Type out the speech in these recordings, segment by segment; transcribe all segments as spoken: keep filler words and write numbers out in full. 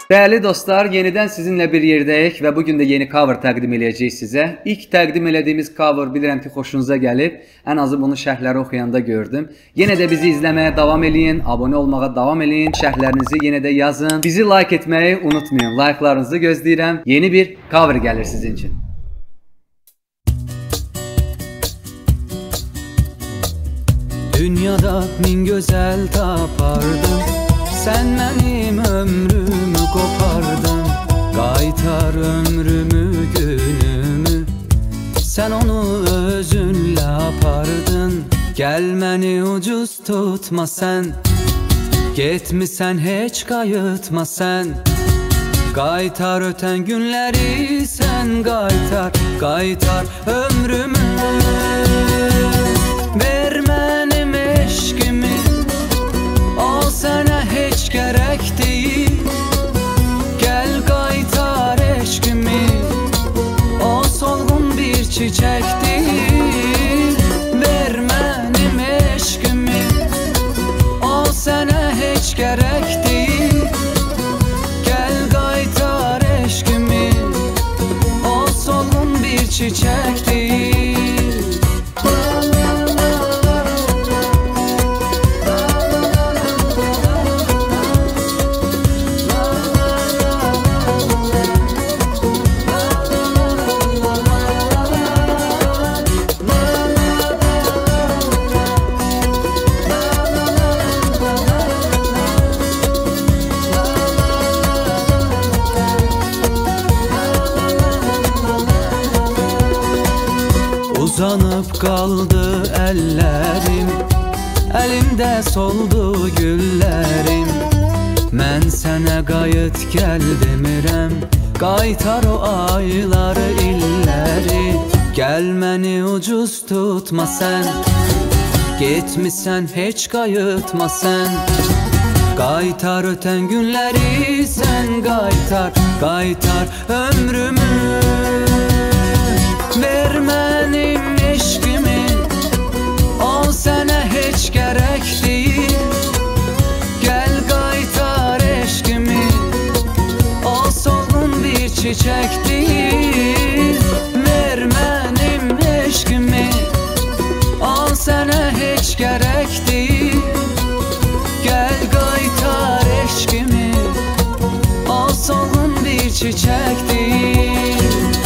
Değerli dostlar, yeniden sizinle bir yerdəyik və bugün də yeni cover təqdim edəcəyik sizə. İlk təqdim elədiyimiz cover bilirəm ki, xoşunuza gəlib. Ən azı bunu şərhləri oxuyanda gördüm. Yenə də bizi izləməyə davam eləyin, abunə olmağa davam eləyin, şərhlərinizi yenə də yazın. Bizi like etməyi unutmayın. Like'larınızı gözləyirəm. Yeni bir cover gəlir sizin üçün. Dünyada min gözəl tapardım, sen benim ömrümü kopardın. Qaytar ömrümü, günümü, sen onu özünle apardın. Gel məni ucuz tutma sen, getmisən heç qayıtma sen. Qaytar ötən günləri sen, qaytar, qaytar ömrümü. Ver mənim eşqimi, o sənə heç gərək deyil. Gəl qaytar eşqimi, o solğun bir çiçək deyil. Ver mənim eşqimi, o sənə heç gərək deyil. Gəl qaytar eşqimi, o solğun bir çiçək deyil. Uzanıb qaldı əllərim, əlimdə soldu güllərim. Mən sənə qayıt gəl demirəm, qaytar o ayları, illəri. Gəl məni ucuz tutma sən, getmisən heç qayıtma sən. Qaytar ötən günləri sən, qaytar, qaytar ömrümü. Ver mənim eşqimi, o sənə heç gərək deyil. Gəl qaytar eşqimi, o solğun bir çiçək deyil. Ver mənim eşqimi, o sənə heç gərək deyil. Gəl qaytar eşqimi, o solğun bir çiçək deyil.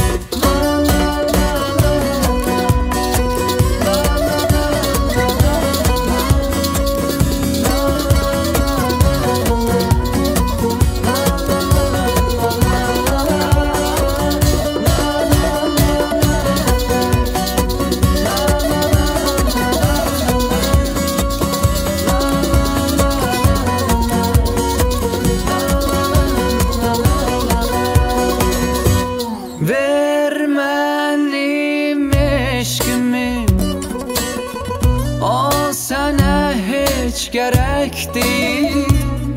Ver mənim eşqimi, o sənə heç gərək deyil.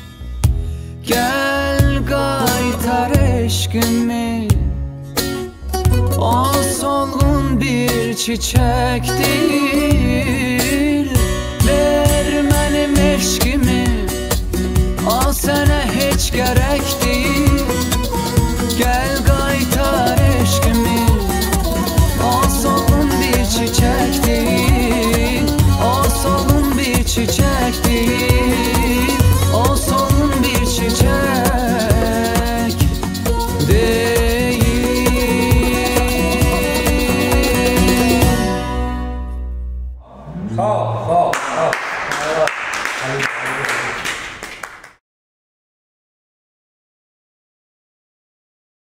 Gəl qaytar eşqimi, o solğun bir çiçək deyil. Ver mənim eşqimi, o sənə heç gərək deyil. Gəl qaytar eşqimi, o solğun bir çiçək deyil. O solğun bir çiçək deyil.